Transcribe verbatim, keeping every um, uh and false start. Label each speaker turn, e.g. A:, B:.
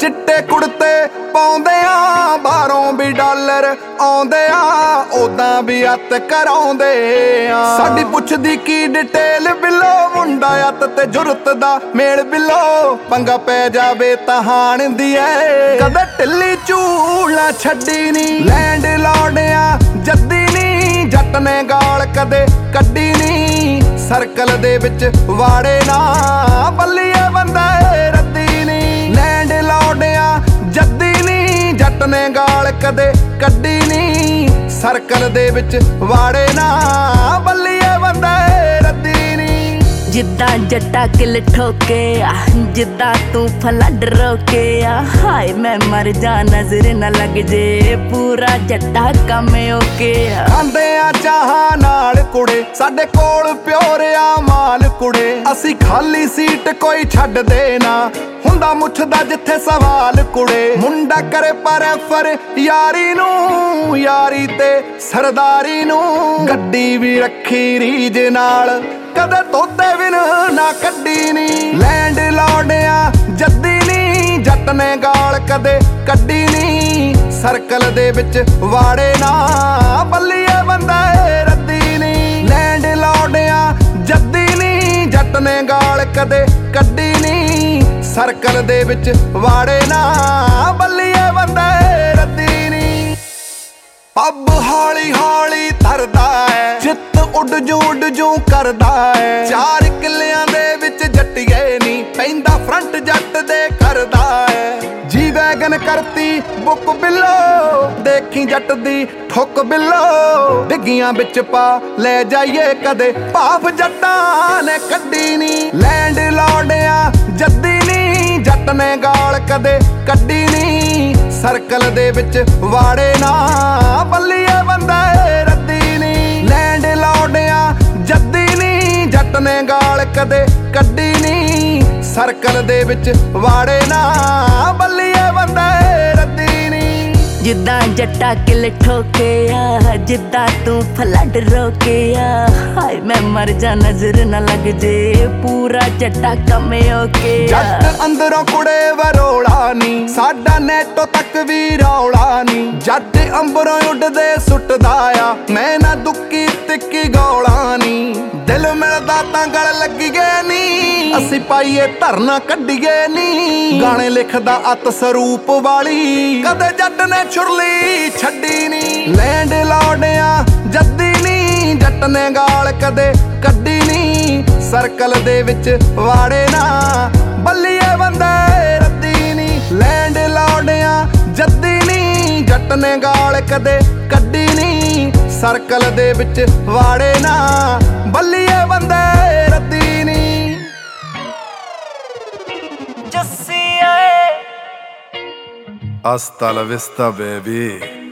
A: चिट्टे कुड़ते पाउंदे आ बाहरों भी डॉलर आउंदे आ ओदां भी अत कराउंदे आ साडी पुछदी की डिटेल बिलो मुंडा अत ते जुरत दा मेल बिलो पंगा पै जावे तां हाण दी ऐ कदे ढिल्ली झूल ना छड्डी नी लैंड लॉर्डिया जद्दी नी जट ने गाल कदे कड्डी नी सर्कल दे विच वाड़े ना बल्लीए बंदा रद्दी नी लैंड लॉर्डिया जद्दी नी जट ने गाल कदे कड्डी नी सर्कल दे विच वाड़े ना बल्लीए बंदा रद्दी नी
B: जिद्दां जट्टा किल ठोके आ जिद्दां तू फ्लड रोके आ हाय मैं मर जा नजर न लग जे पूरा जट्टा कम ओके आ
A: खांदे आ चाहां नाल कुड़े साडे कोल प्योरिया माल कुड़े असी खाली सीट कोई छड्ड दे ना हुंदा मुछदा जिथे सवाल कुड़े मुंडा करे परफर यारी नू यारी ते सरदारी नू गड्डी भी रखी रीज नाल कदे तोते विन ना कड्डी नी लैंड लॉर्डिया जद्दी नी जट ने गाल कदे कड्डी नी सर्कल दे विच वाड़े ना बल्लीए बंदा रद्दी नी लैंड लॉर्डिया जद्दी नी जट ने गाल कदे कड्डी नी सर्कल दे विच वाड़े ना बल्लीए बंदा रद्दी नी पब हौली हौली तरदा है जित उड जू उड जू करदा है चार किलियां दे विच जट्टिए नी पैंदा फ्रंट जट दे करदा है जी वैगन करती बुक बिलो देखी जट दी ठुक बिलो डिग्गियां बिच पा ले जाइए कदे भाफ जट्टां ने कड्डी नी लैंड लॉर्डिया जद्दी नी जट ने गाल कदे कड्डी नी सर्कल दे विच वाड़े ना बल्लीए बंदा रद्दी नी लैंड लॉर्डिया जद्दी नी जट ने गाल कदे कड्डी नी सर्कल दे विच वाड़े ना बल्लीए बंदा रद्दी नी
B: जिद्दां जट्टा किल ठोके आ जिद्दां तू फ्लड रोके आ हाय मैं मर जा नजर न लग जे पूरा जट्टा कम ओके आ
A: जट अंदरों कुड़े वरोला नी साडा नेटो तक भी रौला नी जट अंबरों उड़दे सुटदा आ मैं ना दुक्की तिक्की गौला नी दिल मिलदा तां गल लगी गए नी असी पाईए धरना कड्डीए नी गाने लिखदा अत सरूप वाली कदे जट ने छुरली छड्डी नी लैंड लॉर्डिया जद्दी नी जट ने गाल कदे कड्डी नी सर्कल दे विच वाड़े ना बल्लीए बंदा रद्दी नी लैंड लॉर्डिया जद्दी नी जट ने गाल कदे कड्डी नी सर्कल दे विच वाड़े ना बल्लीए बंदा रद्दी नी
B: जस्सी आए
A: Hasta la vista, baby.